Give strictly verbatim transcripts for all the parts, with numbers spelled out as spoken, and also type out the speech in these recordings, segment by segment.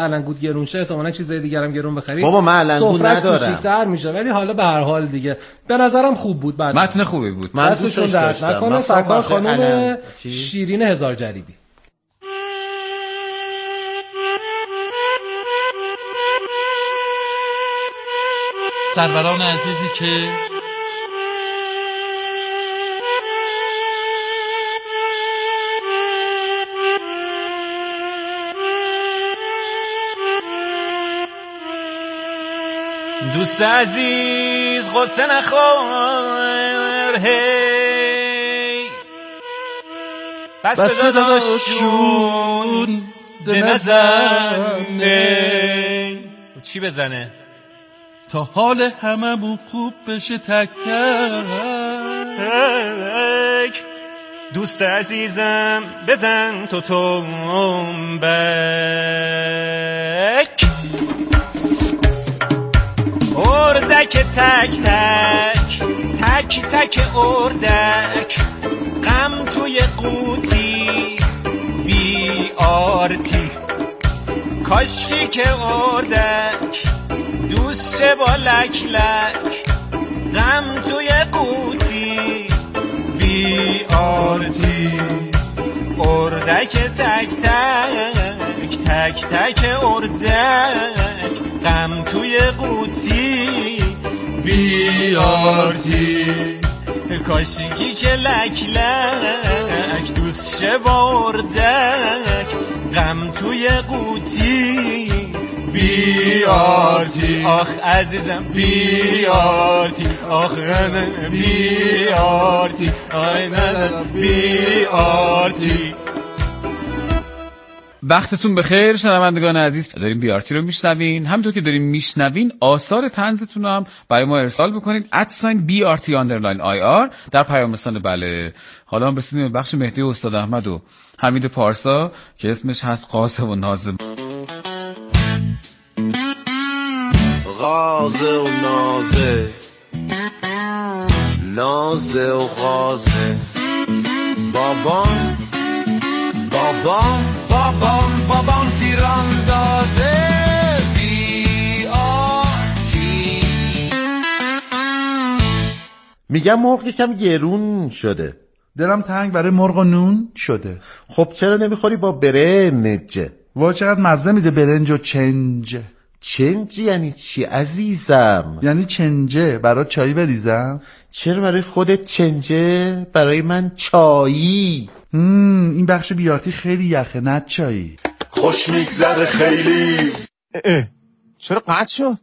علنگود گرون شه احتمالاً چیزای دیگه هم گرون بخرید. بابا من علنگود ندارم. کوچیک‌تر میشه ولی حالا به هر حال دیگه به نظرم خوب بود. بعد متن خوبی بود. من دوستش داشتم. نکنه سرکار خانم شیرین هزار جریبی. سروران عزیزی که دوست عزیز غصه نخور هی بس داداش جون ده نزنه. چی بزنه؟ تا حال هممون خوب بشه تک تک. دوست عزیزم بزن تو تنبک اردک تک تک تک تک اردک غم توی قوطی بی آرتی کاشکی که اردک دوست شه با لک لک غم توی قوطی بی آرتی اردک تک تک تک تک اردک غم توی قوطی بیارتی کاشکی که لک لک دوست شه با اردک غم توی قوطی بیارتی آخ عزیزم بیارتی آخ بیارتی آی نه بیارتی. وقتتون بخیر شنوندگان عزیز. داریم بیارتی رو میشنوین. همونطور که داریم میشنوین آثار طنزتون رو هم برای ما ارسال بکنید ادساین بی آر تی آندرلاین آی آر در پیام رسانه. بله حالا هم رسیدیم به بخش مهدی استاد احمد و حمید پارسا که اسمش هست قاسه و نازه. غازه و نازه نازه و غازه بابان بابان بابان بابان تیراندازه بی آتی. میگم مرغ یکم گرون شده. دلم تنگ برای مرغ و نون شده. خب چرا نمیخوری با برنج؟ وا چقدر مزه میده برنج و چنج. چنج یعنی چی عزیزم؟ یعنی چنجه. برای چایی بریزم؟ چرا برای خودت چنجه؟ برای من چایی. هم این بخش بیارتی خیلی یخه نه چایی. خوش میگذره خیلی. اه اه. چرا قطع شد؟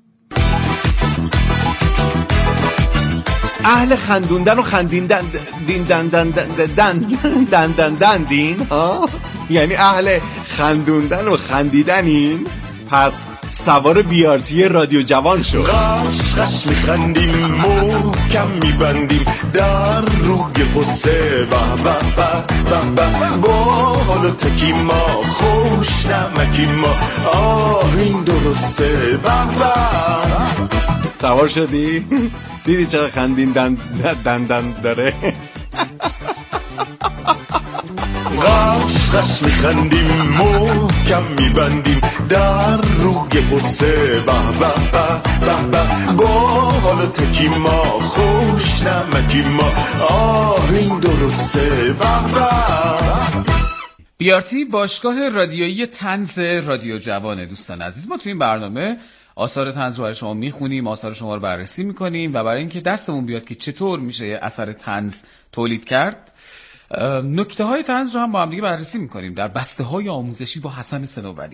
اهل خندوندن و خندیندن دین دن دن دن دن دن دن دن دین ها، یعنی اهل خندوندن و خندیدنین. پس سوار بیارتی رادیو جوان شو. قش قش میخندیم محکم میبندیم در روی قصه به به به به به بالا تکی ما خوش نمکی ما آه این درسته به به. سوار شدی؟ دیدی چرا خندین دن دن دن داره؟ قش قش میخندیم محکم میبندیم در روی قصه به به به به به بالا تکی ما خوش نمکی ما آه این درسته به به. بیارتی باشگاه رادیویی طنز رادیو جوانه. دوستان عزیز ما تو این برنامه آثار طنز رو برای شما میخونیم، آثار شما رو بررسی میکنیم و برای اینکه دستمون بیاد که چطور میشه یه اثر طنز تولید کرد نکته های طنز رو هم با هم دیگه بررسی میکنیم در بسته های آموزشی با حسن صنوبری.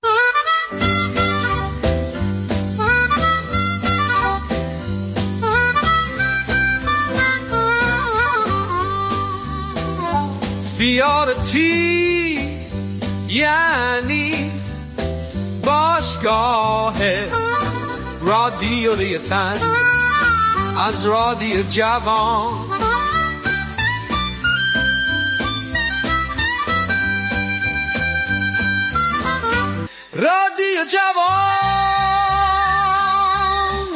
بیارتی یعنی باشگاه رادیوی طنز از رادیو جوان. رادیو جوان.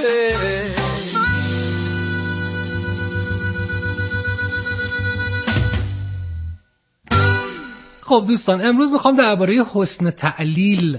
خب دوستان امروز میخوام درباره حسن تعلیل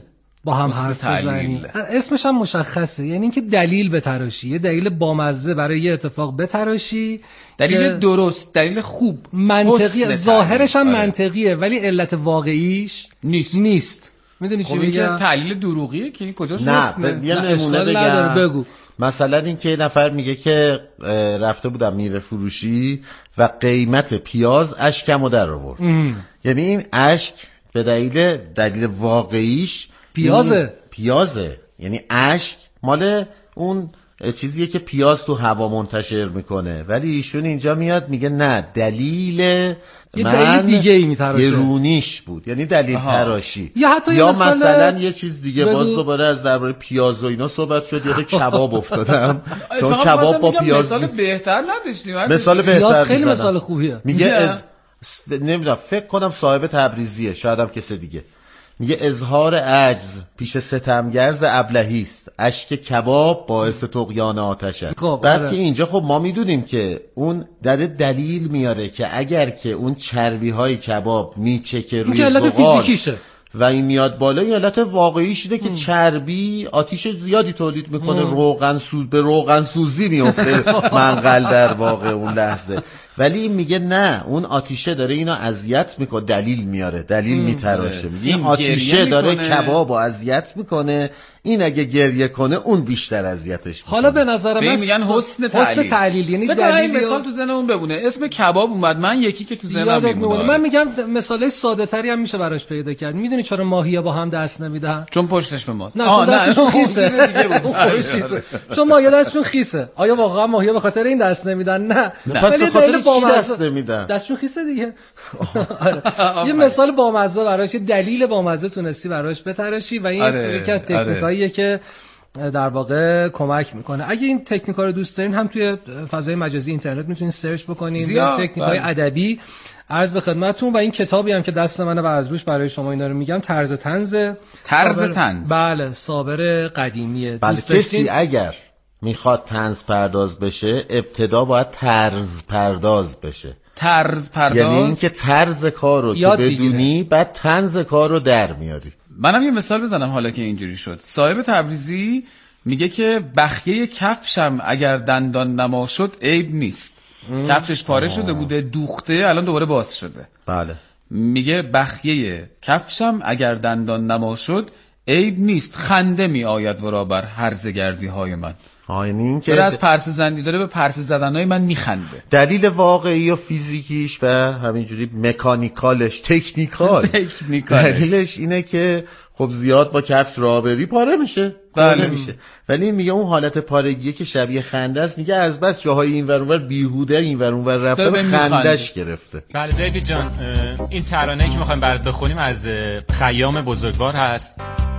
با هم حسن حرف تعلیل. بزنیم. اسمش هم مشخصه، یعنی اینکه دلیل بتراشی، یه دلیل بامزه برای یه اتفاق بتراشی، دلیل درست، دلیل خوب، منطقی، ظاهرش هم آره. منطقیه ولی علت واقعیش نیست نیست. میدونی چی خب میگم؟ تعلیل دروغیه که این کجاش نه حسنه؟ ب- یه نه، نمونه اشکال نداره، بگم. بگو. مثلا این که یه نفر میگه که اه، رفته بودم میوه فروشی و قیمت پیاز اشکمو در آورد. یعنی این اشک به دلیل دلیل واقعیش پیازه. این پیازه، یعنی اشک مال اون چیزیه که پیاز تو هوا منتشر میکنه، ولی ایشون اینجا میاد میگه نه، دلیل یه من دلیل دیگه ای میتراشه. گرونیش بود، یعنی دلیل آها. تراشی. یا حتی یه یا مثال- مثلا یه چیز دیگه، بگو. باز دوباره از درباره پیاز و اینا صحبت شد، یاد کباب افتادم چون اتفاقا کباب با میگم پیاز مثال نیست. بهتر نداشتیم. مثال بهتر پیاز خیلی می‌زنم. مثال خوبیه. میگه نه. از نمیدونم، فکر کنم صاحب تبریزیه، شاید هم کس دیگه. میگه اظهار عجز پیش ستمگرز ابلهی است، اشک کباب باعث طغیان آتش است. خب، بعد آره. که اینجا خب ما میدونیم که اون در دلیل میاره که اگر که اون چربی های کباب میچکه روی که علت زغال فیزیکیشه و این میاد بالا، این علت واقعیش اینه که چربی آتیش زیادی تولید میکنه، روغن سوز به روغن سوزی میفته منقل در واقع اون لحظه. ولی این میگه نه، اون آتیشه داره اینو اذیت میکنه، دلیل میاره، دلیل میتراشه، میگه این این آتیشه گریه داره میکنه. کبابو اذیت میکنه، این اگه گریه کنه اون بیشتر اذیتش میکنه. حالا به نظر به من این میگن حسن تعلیل. حسن تعلیل یعنی فکر کنم این دلیلی مثال تو ذهنمون بمونه. اسم کباب اومد، من یکی که تو ذهنم یادت میمونه. میمونه. من میگم مثالای ساده تری هم میشه براش پیدا کرد. میدونی چرا ماهیا با هم دست نمیدن؟ چون پشتش به ماست. نه آه، چون دستشون اون خیسه. چیز دیگه بود. اون خورشید. چون ماهیا دستشون خیسه. آیا واقعا ماهیا به خاطر این دست نمیدن؟ نه. پس به خاطر چی دست نمیدن؟ دستشون خیسه دیگه. آره. یه مثال بامزه براش، یه دلیل بامزه تونستی براش بتراشی و این آره، یکی از تکنیکاییه که در واقع کمک میکنه. اگه این تکنیکا رو دوست دارین هم توی فضای مجازی اینترنت میتونین سرچ بکنین، زیاد. تکنیکای بله. ادبی عرض به خدمتتون. و این کتابی هم که دست منه و از روش برای شما اینا رو میگم، طرز طنز طرز صابر- طنز. بله، صابر قدیمیه. بله، دوست داشتین؟ کسی اگر میخواد طنز پرداز بشه ابتدا باید طرز پرداز بشه. طرز پرداز. یعنی اینکه طرز کار رو که یاد بدونی بعد طنز کار رو در میاری. منم یه مثال بزنم حالا که اینجوری شد. صاحب تبریزی میگه که بخیه کفشم اگر دندان نما شد عیب نیست. کفشش پاره شده بوده، دوخته، الان دوباره باز شده. بله. میگه بخیه کفشم اگر دندان نما شد عیب نیست، خنده می آید ورا بر هرزه گردی های من. آه، یعنی این داره که از پرسه زنی داره به پرسه زدنهای من میخنده. دلیل واقعی و فیزیکیش و همینجوری مکانیکالش، تکنیکال تکنیکالش. دلیلش اینه که خب زیاد با کفش راه بری پاره میشه، پاره بله. میشه. ولی این میگه اون حالت پارگیه که شبیه خنده است، میگه از بس جاهای این ور اون ور بیهوده این ور اون ور رفته داره به به خندش میخنده. گرفته. بله دیوید جان، اه، این ترانه‌ای که میخوایم برات بخونیم از اه، خیام بزرگوار هست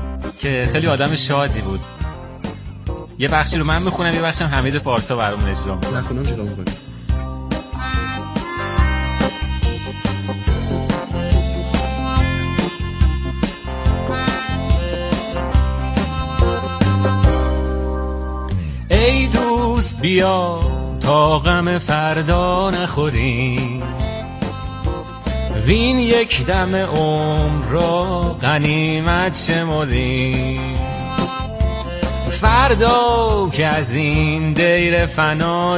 که خیلی آدم شادی بود. یه بخشی رو من میخونم، یه بخشی هم حمید پارسا برامون اجرا میکنه. نکنم جلو میکنم. ای دوست بیا تا غم فردا نخوریم، وین یک دم عمر را غنیمت شمریم. فردا که از این دیر فنا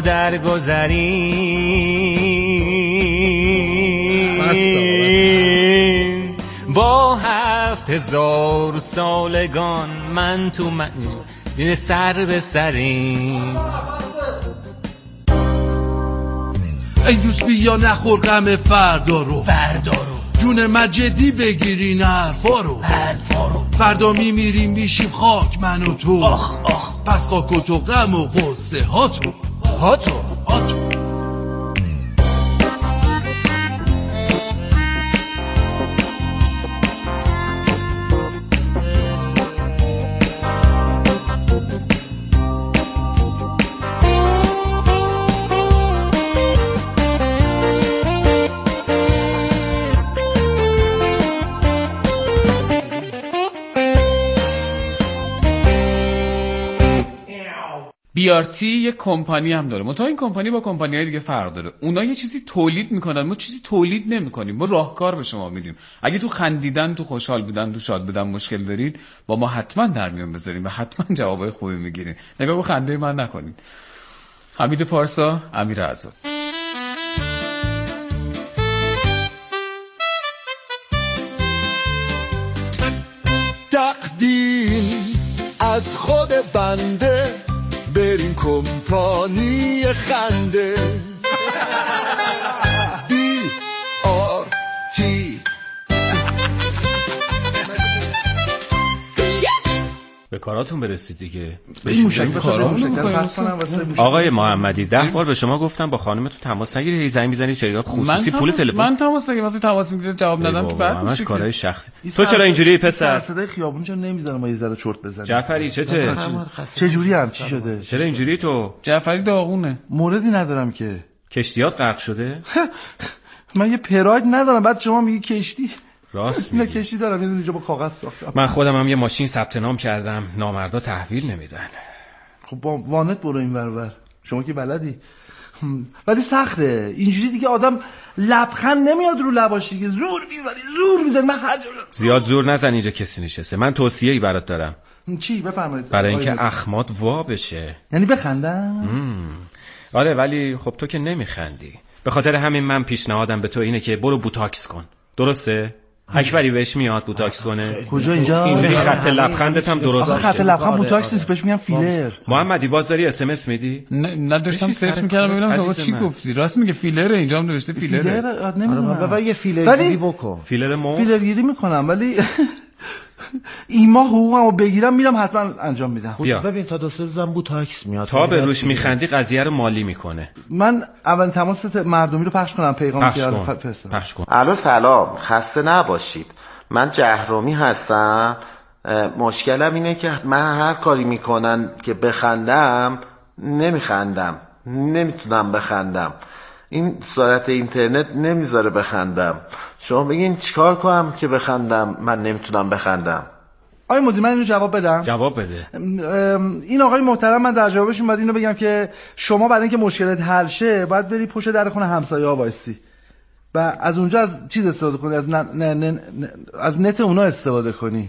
درگذریم، با هفت هزار سالگان من تو من سر به سریم. ای دوست بیا نخور غم فردا رو، فردا رو جون مجدی بگیرین حرفا رو، حرفا رو فردا میمیریم میشیم خاک من و تو. آخ آخ پس خاک و تو غم و غصه ها تو ها تو ها تو. بیارتی یه کمپانی هم داره، منتها این کمپانی با کمپانی‌های دیگه فرق داره. اونا یه چیزی تولید میکنن، ما چیزی تولید نمیکنیم، ما راهکار به شما میدیم. اگه تو خندیدن، تو خوشحال بودن، تو شاد بودن مشکل دارید، با ما حتما در میون بذارین و حتما جوابای خوبی میگیرین. نگاه به خنده من نکنین. حمید پارسا، امیر عزاد. تقدیر از خود بنده، بریم کمپانی خنده. بی آر تی. به کاراتون برسید دیگه. این موشک بسازم. آقای محمدی ده بار به شما گفتم با خانمتون تماس نگیرید، زنگ میزنید چرا خصوصی پول تلفن. من تماس نگیرم، وقتی تماس میگیرید جواب ندم که بعد همش کارهای شخصی. تو چرا اینجوری پسر؟ صدای خیابون چرا نمیذاره ما یه ذره چرت بزنیم؟ جعفری چته؟ چه جوری هم چی شده؟ چرا اینجوری تو؟ جعفری داغونه. موردی ندارم که. کشتیات غرق شده؟ من یه پراید ندارم، بعد شما میگی کشتی. راست نه میگی. کشتی دارم، یه اینجا با کاغذ ساختم. من خودم هم یه ماشین ثبت نام کردم، نامردا تحویل نمیدن. خب با وانت برو این ور ور، شما که بلدی. ولی سخته اینجوری دیگه، آدم لبخند نمیاد رو لباش دیگه، زور میزنی زور میزنی. من هر زیاد زور نزن، اینجا کسی نشسته. من توصیه‌ای برات دارم. چی؟ بفرمایید. برای اینکه اخمات وا بشه. یعنی بخندم؟ آره ولی خب تو که نمیخندی. به خاطر همین من پیشنهادم به تو اینه که برو بوتاکس کن. درسته؟ اکبری بهش میاد بوتاکس کنه. کجا اینجا؟ اینجا خط لبخندت هم درست میشه. خط لبخند بوتاکس نیست، بهش میگن فیلر. محمدی باز داری اس ام اس میدی؟ نه نداشتم سرچ میکردم ببینم شما چی گفتی. راست میگه فیلره، اینجا هم نوشته فیلره. فیلر نمیدونم. بابا یه فیلرگیری بکن. فیلر مو فیلرگیری میکنم ولی این ماه حقوقمو بگیرم میرم حتما انجام میدم. ببین تا دو سه روزم بوتاکس میاد. تا به روش میخندی قضیه رو مالی میکنه. من اول تماس مردمی رو پخش کنم، پیغام کن. پخش کن. الو سلام، خسته نباشید. من جهرومی هستم. مشکلم اینه که من هر کاری میکنن که بخندم نمیخندم، نمیتونم بخندم. این سرعت اینترنت نمیذاره بخندم. شما بگین چیکار کنم که بخندم؟ من نمیتونم بخندم. آقای مدیر من اینو جواب بدم؟ جواب بده. این آقای محترم من در جوابشون باید اینو بگم که شما برای اینکه مشکلت حل شه باید بری پشت در خونه همسایه‌ها وایسی و از اونجا از چیز استفاده کنی، از نه نه نه از نت اونا استفاده کنی.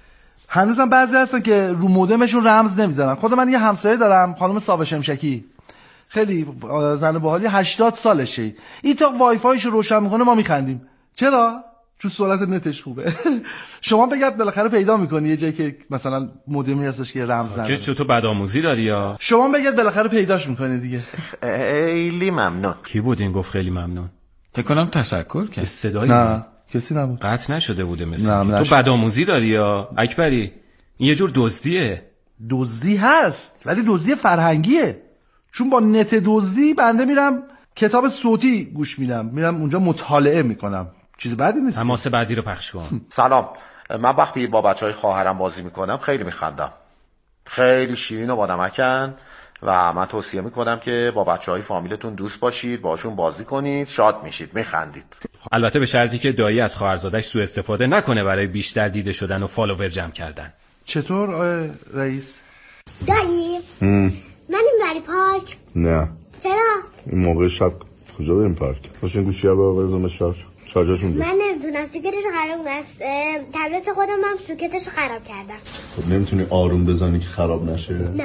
هنوزم بعضی هستن که رو مودمشون رمز نمیزنن. خود من یه همسایه دارم، خانم ساوه شمشکی، خیلی زن باحالی، هشتاد سالشه. این تا وای فایشو روشن میکنه ما میخندیم. چرا؟ چون سرعت نتش خوبه. شما بگرد بالاخره پیدا میکنی یه جایی که مثلا مودمی هستش که رمز نداره. که تو بدآموزی داری یا؟ شما بگرد بالاخره پیداش میکنی دیگه. خیلی ممنون. کی بود این گفت خیلی ممنون؟ فکر کنم تشکر کرد. صدایی نه کسی نبود. قطع نشده بوده مثلا. تو بدآموزی داری یا اکبری؟ این یه جور دزدیه. دزدی هست ولی دزدی فرهنگیه. چون با نت دزدی بنده میرم کتاب صوتی گوش میدم، میرم اونجا مطالعه میکنم، چیز بدی نیست. تماس بعدی رو پخش کن. سلام، من وقتی با بچهای خواهرم بازی میکنم خیلی میخندم. خیلی شیرین و بانمکن و من توصیه میکنم که با بچهای فامیلتون دوست باشید، باشون بازی کنید، شاد میشید، میخندید. البته به شرطی که دایی از خواهرزادش سوء استفاده نکنه برای بیشتر دیده شدن و فالوور جمع کردن. چطور آقای رئیس؟ دایی من این بری پارک. نه چرا؟ این موقع شب کجا بریم پارک؟ باشین گوشی ها رو بزنم شارژ شارژشون من نمیدونم سوکتش خراب است. تبلت خودم هم سوکتش خراب کردم. خب نمیتونی آروم بزنی که خراب نشه؟ نه.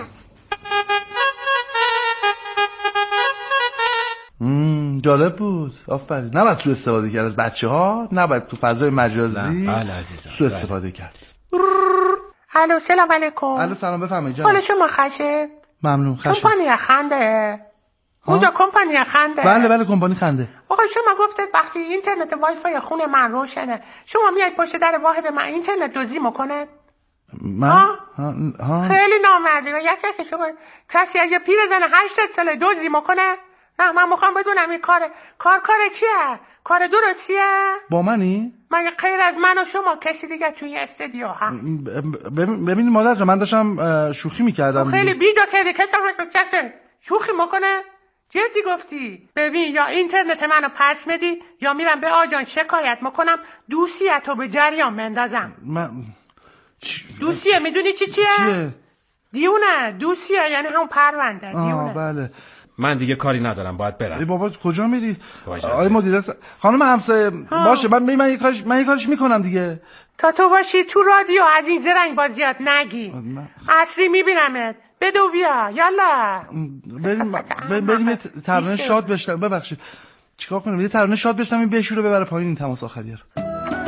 مم جالب بود، آفرین. نباید سوء استفاده کرد از بچه ها، نباید تو فضای مجازی بله عزیزم سوء استفاده کرد. الو سلام علیکم. الو سلام بفرمایید جان. حال شما خشه؟ ممنون. خشه. کمپانی خنده. اونجا کمپانی خنده. بله بله کمپانی خنده. آقا شما گفتید وقتی اینترنت وای فای خونه من روشنه شما میایید پشت در واحد من اینترنت دزدی میکنه؟ من ها؟ ها؟ ها؟ خیلی نامردی و یک یک شما کسی اگه پیرزن هشتاد ساله دزدی میکنه؟ نه من میخوام بدونم این کار کار کار کیه؟ کار درستیه؟ با منی؟ مگه غیر از من و شما کسی دیگه توی استودیو هست؟ ببینید مادر جان من داشتم شوخی میکردم. خیلی بیجا کردی کسی شوخی میکنه؟ جدی گفتی؟ ببین یا اینترنت منو پس میدی یا میرم به آجان شکایت میکنم دوسیتو به جریان مندازم. من دوسیه میدونی چی چیه؟ چیه؟ دیونه دوسیه، یعنی همون پرونده. دیونه. آه بله. من دیگه کاری ندارم، باید برم. ای بابا کجا میری؟ آقای مدیر خانم همسایه باشه، من من یه کارش من یه کارش میکنم دیگه. تا تو باشی تو رادیو از این زرنگ بازیات نگی. اصلی میبینمت. بدو بیا یالا. بریم بریم یه ترانه شاد بشنم. ببخشید چیکار کنم؟ یه ترانه شاد بشنم این بشوره ببره پایین این تماس آخریه رو.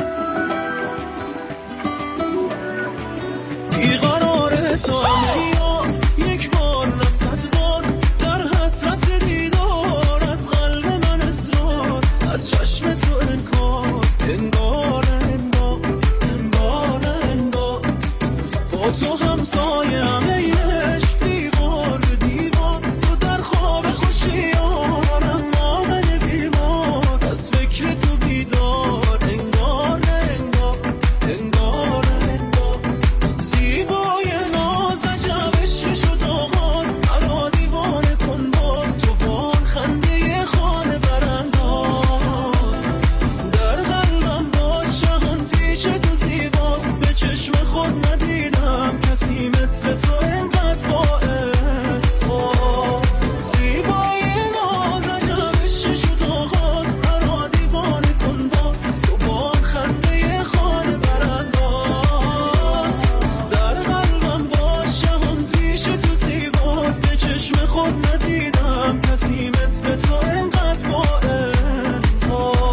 بیقراره تو یک بار نه صد بار در حسرت دیدار از قلب من اصرار از چشم تو انکار انگار انگار انگار انگار با تو همسایه همه یش دیوار دیوار تو در خواب خوشیارم نامن بیمار از فکر تو بیدار انگار انگار انگار انگار زیبای ناز عجبش شد آغاز مرا دیوانه کن باز تو بان خنده خانه برانداز در قلبم باش جهان پیش تو زیباست به چشم خود ندیدم کسی مثل تو اینقدر باعث زیبای ناز عجبش شد آغاز مرا دیوانه کن باز تو بان خنده خانه برانداز در قلبم باش جهان پیش تو زیباست به چشم خود ندیدم کسی مثل تو اینقدر باعث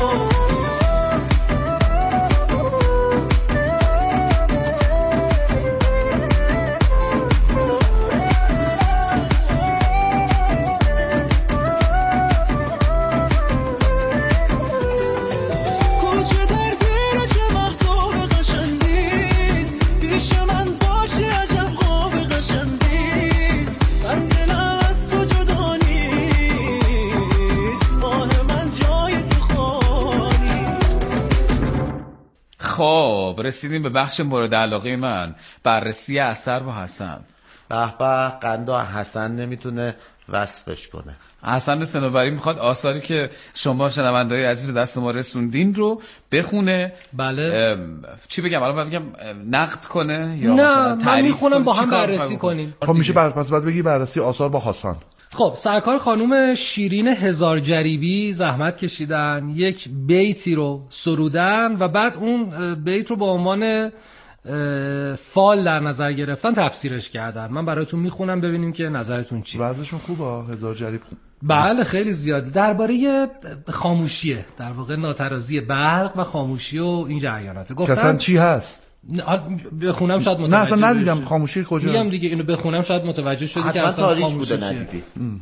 کوچه درگیر چه وقتا به قشنگیست پیش من باشی عجب خواب قشنگیست من دلم از تو جدا نیست ماه من جای تو خالی. خب رسیدیم به بخش مورد علاقه من، بررسی اثر با حسن. به به قندا حسن نمیتونه وصفش کنه. حسن صنوبری میخواد آثاری که شما شنونده‌های عزیز به دست ما رسوندین رو بخونه. بله. چی بگم الان من بگم نقد کنه یا نه مثلا من تعریف میخونم کنه؟ با چی هم کار بررسی می‌خوای کنیم. خب میشه بر پس بعد بگی بررسی آثار با حسن. خب سرکار خانم شیرین هزار جریبی زحمت کشیدن، یک بیتی رو سرودن و بعد اون بیت رو با عنوان فال در نظر گرفتن تفسیرش کردن. من براتون میخونم ببینیم که نظرتون چیه. وضعشون خوبه هزار جریب؟ بله خیلی زیاده. درباره خاموشیه، در واقع ناترازی برق و خاموشی و این جریانات. گفتن اصلا چی هست؟ بخونم شاید متوجه نه اصلا ندیدم. خاموشی کجا؟ میگم دیگه اینو بخونم شاید متوجه شدی که اصلا تاریخ خاموشی بوده ندیدی.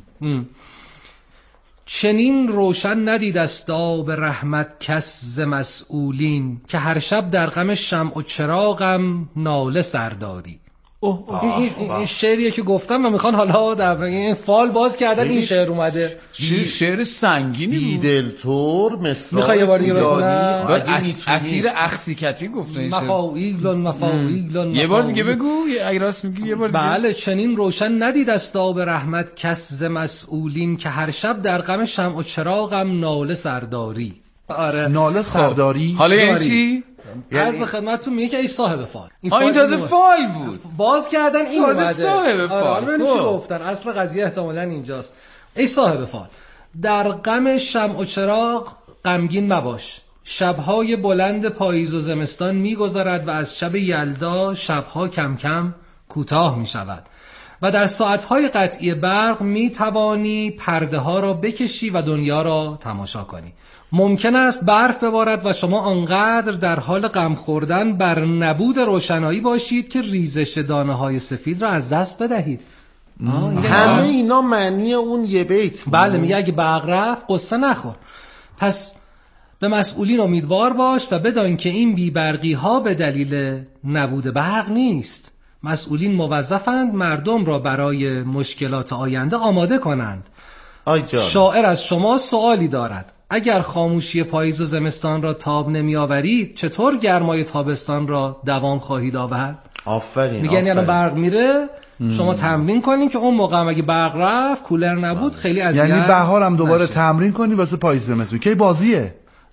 چنین روشن ندید است آب رحمت کس ز مسئولین که هر شب در غم شمع و چراغم ناله سرداری. اوه این, این, این شعریه که گفتم و میخوان حالا در این فال باز کردن این شعر اومده. چی شعر سنگینی بود. بیدلتور مثلا میخوای یه بار دیگه بخونم؟ اسیر اخسیکتی گفته این شعر. مفاویلون مفاویلون. یه بار دیگه بگو اگه راست میگی یه بار دیگه. بله چنین روشن ندید است آب رحمت کس ز مسئولین که هر شب در غم شمع و چراغم ناله سرداری. آره ناله سرداری. حالا یعنی چی؟ از به خدمتتون میگه که ای صاحب فال. این, این تازه فال بود. باز کردن این اومده. تازه صاحب فال. آره ببین چی گفتن. اصل قضیه احتمالاً اینجاست. ای صاحب فال در غم شمع و چراغ غمگین مباش. شبهای بلند پاییز و زمستان میگذرد و از شب یلدا شبها کم کم کوتاه میشود و در ساعتهای قطعی برق میتوانی پرده ها را بکشی و دنیا را تماشا کنی. ممکن است برف ببارد و شما آنقدر در حال غم خوردن بر نبود روشنایی باشید که ریزش دانه های سفید را از دست بدهید. همه اینا معنی اون یه بیت بود. بله میگه اگه برق رفت قصه نخور. پس به مسئولین امیدوار باش و بدان که این بیبرقی ها به دلیل نبود برق نیست. مسئولین موظفند مردم را برای مشکلات آینده آماده کنند. آی جان. شاعر از شما سوالی دارد. اگر خاموشی پاییز و زمستان را تاب نمی آورید چطور گرمای تابستان را دوام خواهید آورد؟ آفرین. میگن یعنی برق میره شما تمرین کنین که اون موقع اگه برق رفت کولر نبود خیلی اذیت. یعنی بهار هم دوباره باشه. تمرین کنی واسه پاییز زمستون. کی بازیه؟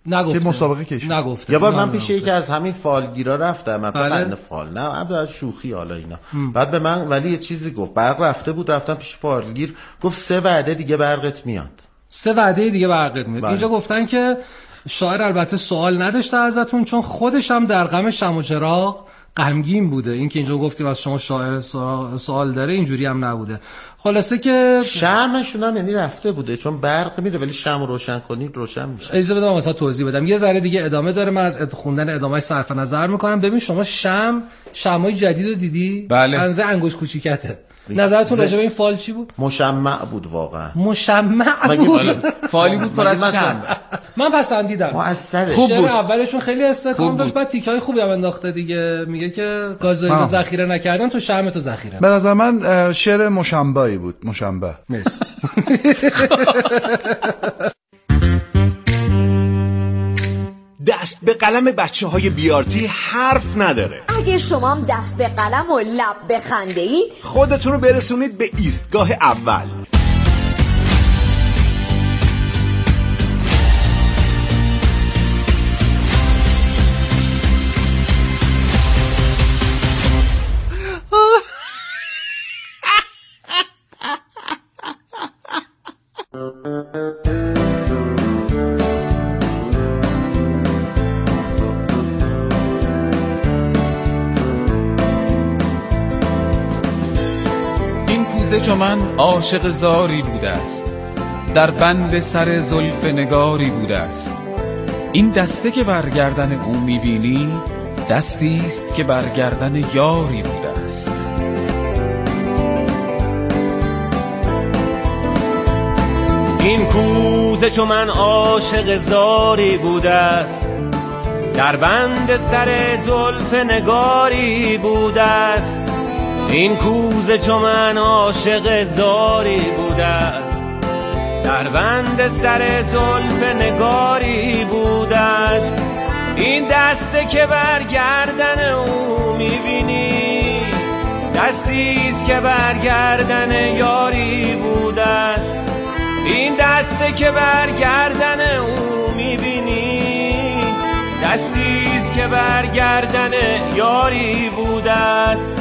نگفته مسابقه کشید نگفته. یه بار من پیش یکی از همین فالگیرا رفتم، من بله. بنده فال نه ابدا شوخی حالا اینا م. بعد به من ولی یه چیزی گفت، برق رفته بود، رفتم پیش فالگیر گفت سه وعده دیگه برقت میاد. سه وعده دیگه برقت میاد. بله. اینجا گفتن که شاعر البته سوال نداشته ازتون چون خودش هم در غم شمع و چراغ غمگین بوده. این که اینجا گفتیم از شما شاعر سوال داره اینجوری هم نبوده. خلاصه که شمعشون هم یعنی رفته بوده چون برق میره ولی شمع روشن کنی روشن میشه. اجازه بده من واسه توضیح بدم. یه ذره دیگه ادامه داره، من از خوندن ادامهش صرف نظر میکنم. ببین شما شمع شمعای جدید رو دیدی؟ بله. انزه انگوش کوچیکته. نظرتون راجع به این فال چی بود؟ مشمع بود واقعا. مشمع بود. فالی بود پر از شمع. من پسندیدم. مؤثره. خوب بود. اولشون خیلی استحکام داشت، بعد تیکای خوبی هم انداخته دیگه. میگه که گاز رو ذخیره نکردن تو شمع تو ذخیره. به نظر من شعر مشنبه‌ای بود. مشنبه. مرسی. دست به قلم بچه های بیارتی حرف نداره. اگه شما هم دست به قلم و لب به خنده ای خودتون رو برسونید به ایستگاه اول. چو من عاشق زاری بوده است، در بند سر زلف نگاری بوده است. این دسته که برگردن او میبینی دستی است که برگردن یاری بوده است. این کوزه چو من عاشق زاری بوده است، در بند سر زلف نگاری بوده است. این کوزه چو من عاشق زاری بوده است، در بند سر زلف نگاری بوده است. این دسته که برگردن او میبینی دستیست که برگردن یاری بوده است. این دسته که برگردن او میبینی دستیست که برگردن یاری بوده است.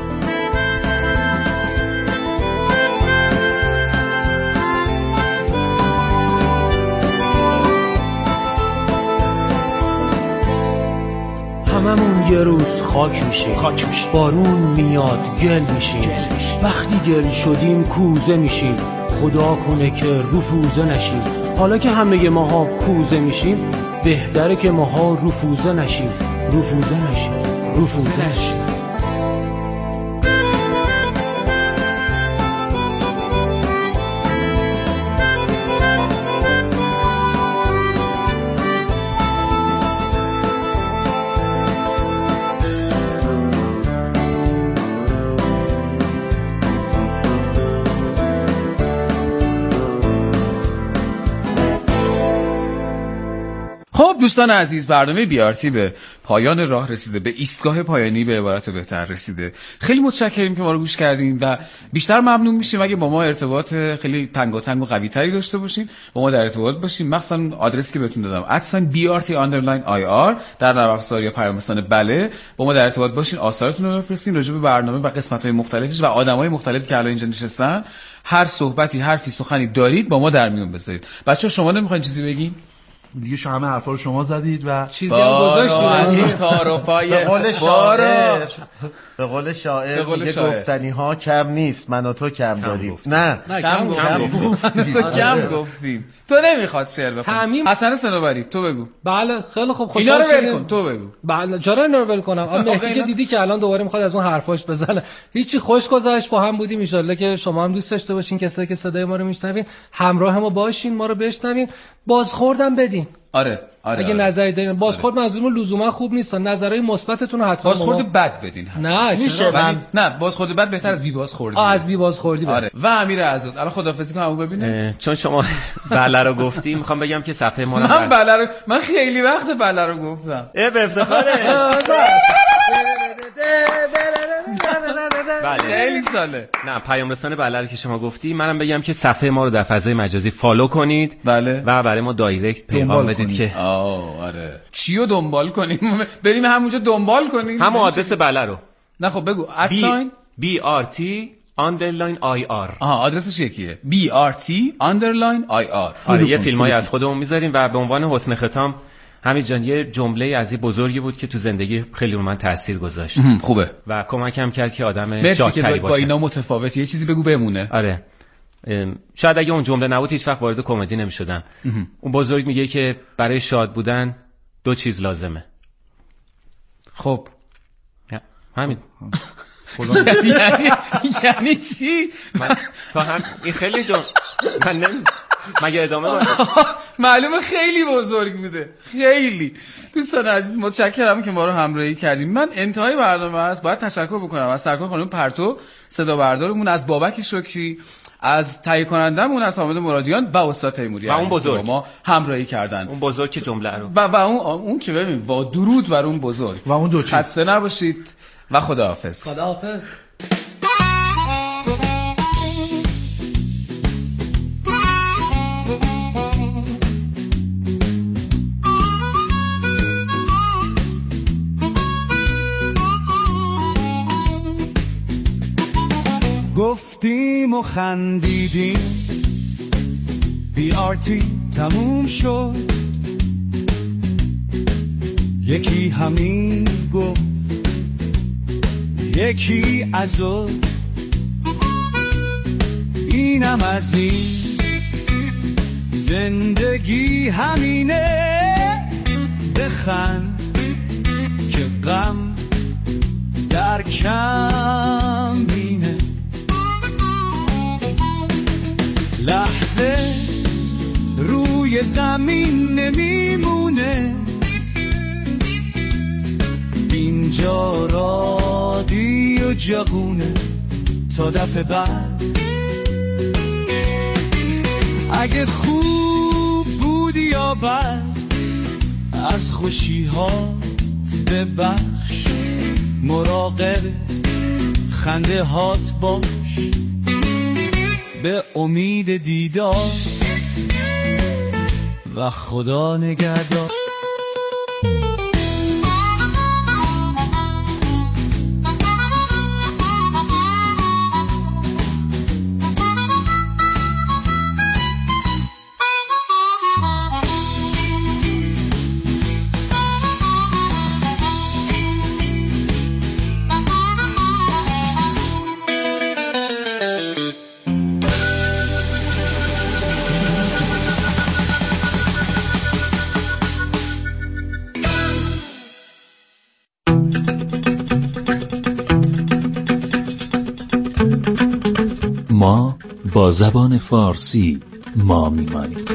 هممون یه روز خاک میشیم، خاک میشیم. بارون میاد گل میشیم، گل میشیم. وقتی گل شدیم کوزه میشیم، خدا کنه که رفوزه نشیم. حالا که همه ماها کوزه میشیم بهتره که ماها رفوزه نشیم، رفوزه نشیم، رفوزه نشیم. خب دوستان عزیز، برنامه بیارتی به پایان راه رسیده، به ایستگاه پایانی به عبارت بهتر رسیده. خیلی متشکریم که ما رو گوش کردین و بیشتر ممنون میشیم اگه با ما ارتباط خیلی تنگاتنگ و قوی تری داشته باشین، با ما در ارتباط باشین. مخصوصا آدرسی که بهتون دادم ادساین بیارتی آندرلاین آی آر در نرم افزار یا پیام رسان بله، با ما در ارتباط باشین، آثارتون رو بفرستین راجع به برنامه و قسمت‌های مختلفش و آدمای مختلفی که الان اینجا نشستن. هر صحبتی، حرفی، سخنی دارید با ما در میون بذارید. بچه‌ها شما نمیخواین چیزی بگین؟ دیگه شما همه حرفا رو شما زدید و چیزی هم گذاشتید از این تعارفای به قول شاعر به قول شاعر میگه گفتنی ها کم نیست، من و تو کم داریم. نه کم گفتیم، تو کم گفتیم. تو نمیخواد شعر بخونی. حسن صنوبری تو بگو. بله خیلی خوب، خوشحال شدم. اینا رو ول کن، تو بگو. بله چرا اینا رو ول کنم؟ اما مهدی که دیدی که الان دوباره میخواد از اون حرفاش بزنه. هیچی، خوش گذشت، با هم بودیم. ان شاءالله که شما هم دوست داشته باشین، کسایی که صدای ما رو میشنوین همراه ما باشین، ما رو بشنوین، بازخوردم بدین. آره آره اگه آره. نظری دارین بازخورد منظورم لزوما خوب نیست، نظرهای مثبتتون رو حتما بازخورد بد بدین. نه میشه من... نه بازخورد بد بهتر از بی بازخوردی. آ از بی بازخوردی. آره. و امیر عزوز الان خداحافظی کنم ابو ببینه، چون شما بله رو گفتی میخوام بگم که صفحه ما رو من بله رو من خیلی وقت بله رو گفتم. ای به افتخاره بله خیلی ساله. نه پیام رسان بله که شما گفتی، منم بگم که صفحه ما رو در فضای مجازی فالو کنید. بله. و برای ما دایرکت پیغام بدید که آه آره چیو دنبال کنیم؟ بریم همونجا دنبال کنیم همون آدرس بله رو. نه خب بگو ادساین بی آر تی underline آی آر. آها آدرسش یکیه بی آر تی underline آی آر. آره یه فیلمای از خودمون میذاریم و به عنوان حسن ختام حمید جان یه جمله از این بزرگی بود که تو زندگی خیلی رو من تاثیر گذاشت. خوبه و کمکم کرد که آدم شادتری باشم. با اینا متفاوته، یه چیزی بگو بمونه. آره شاید اگه اون جمله نبود هیچ وقت وارد کمدی نمی‌شدم. اون بزرگ میگه که برای شاد بودن دو چیز لازمه. خب همین. یعنی یعنی چی؟ من تا هم این خیلی جون من نمی مگه ادامه باید؟ معلومه خیلی بزرگ بوده، خیلی. دوستان عزیز متشکرم که ما رو همراهی کردیم. من انتهای برنامه است باید تشکر بکنم از سرکار خانم پرتو، صدا بردارمون، از بابک شکری، از تهیه کنندمون از حامد مرادیان و استاد تیموری و اون بزرگ ما همراهی کردن. اون بزرگ که جمله رو و و اون اون که ببین با درود بر اون بزرگ و اون دو چیز. خسته نباشید و خداحافظ. خداحافظ. گفتیم و خندیدیم بی آرتی تموم شد، یکی همین گفت یکی ازو، اینم از این زندگی همینه، بخند که غم در کم بینه، لحظه روی زمین نمیمونه، اینجا رادیو جوونه تا دفعه بعد، اگه خوب بودی یا بد از خوشی ها ببخش، مراقب خنده هات باش، به امید دیدار و خدا نگهدار. ما با زبان فارسی ما میمانیم.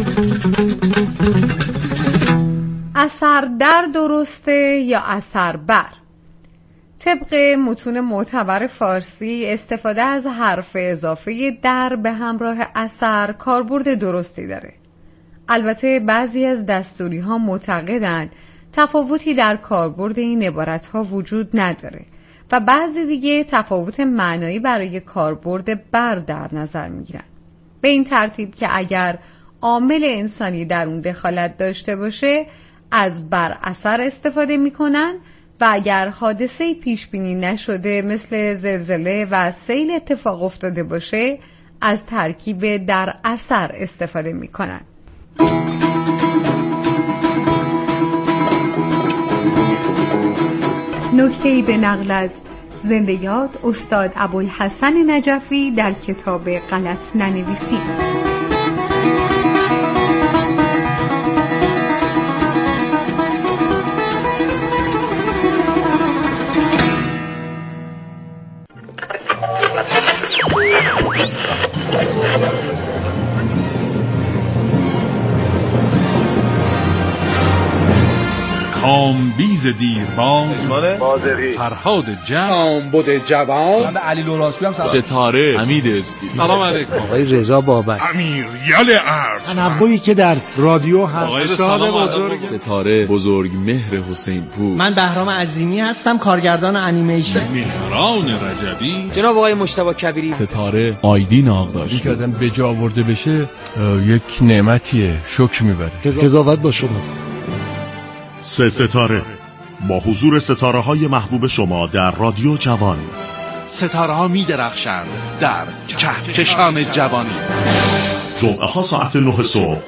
اثر در درسته یا اثر بر؟ طبق متون معتبر فارسی استفاده از حرف اضافه در به همراه اثر کاربرد درستی داره. البته بعضی از دستوری ها معتقدند تفاوتی در کاربرد این عبارت ها وجود نداره و بعضی دیگه تفاوت معنایی برای کاربرد بر در نظر میگیرن. به این ترتیب که اگر عامل انسانی در اون دخالت داشته باشه از بر اثر استفاده میکنن و اگر حادثه پیش بینی نشده مثل زلزله و سیل اتفاق افتاده باشه از ترکیب در اثر استفاده میکنن. نکته‌ای به نقل از زنده یاد استاد ابوالحسن نجفی در کتاب غلط ننویسی. گامبیز دیرباز، فرهاد جمع، آنبود جوان، من به علی لوراسپی هم سلام. ستاره حمید استی، سلام علیکم. آقای رضا بابک، امیر یل ارج، تنوعی که در رادیو هست. استاد بزرگ ستاره بزرگ مهر حسین پور. من بهرام عظیمی هستم، کارگردان انیمیشن. مهران رجبی، جناب آقای مجتبی کبیری. ستاره آیدین آقداشت. این که آدم به جا آورده بشه یک نعمتیه، شکر میبره. قضاوت با شماست. سه ستاره با حضور ستاره های محبوب شما در رادیو جوان. ستاره ها می درخشند در کهکشان جوانی. جمعه ها ساعت نه صبح